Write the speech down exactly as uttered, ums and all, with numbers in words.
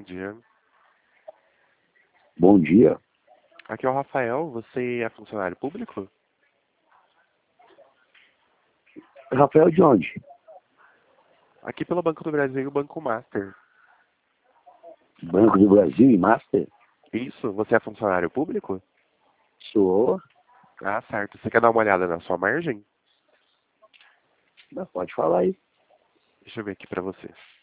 bom dia. Bom dia. Aqui é o Rafael, você é funcionário público? Rafael de onde? Aqui pelo Banco do Brasil e o Banco Master. Banco do Brasil e Master? Isso, você é funcionário público? Sou. Ah, certo. Você quer dar uma olhada na sua margem? Não, pode falar aí. Deixa eu ver aqui pra você.